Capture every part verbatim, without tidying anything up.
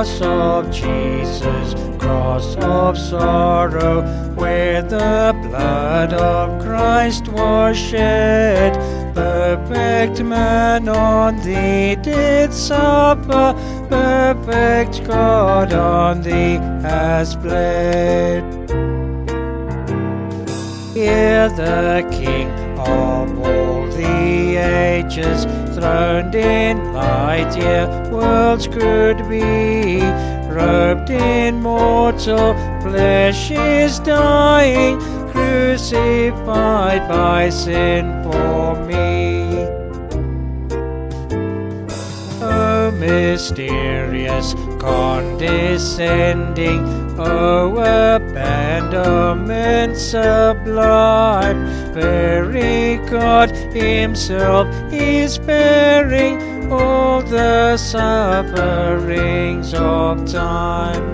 Cross of Jesus, cross of sorrow, where the blood of Christ was shed. Perfect man on thee did suffer, perfect God on thee has bled. Hear the King of all the ages, throned in light, ere worlds could be, robed in mortal flesh is dying, crucified by sin for me. O mysterious condescending, O abandonment sublime, very God himself is bearing all the sufferings of time.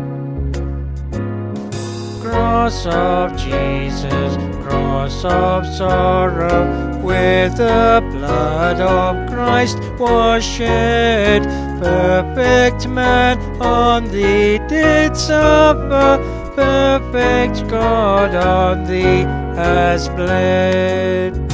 Cross of Jesus, cross of sorrow, where the blood of Christ was shed. Perfect man on thee did suffer, perfect God on thee has bled.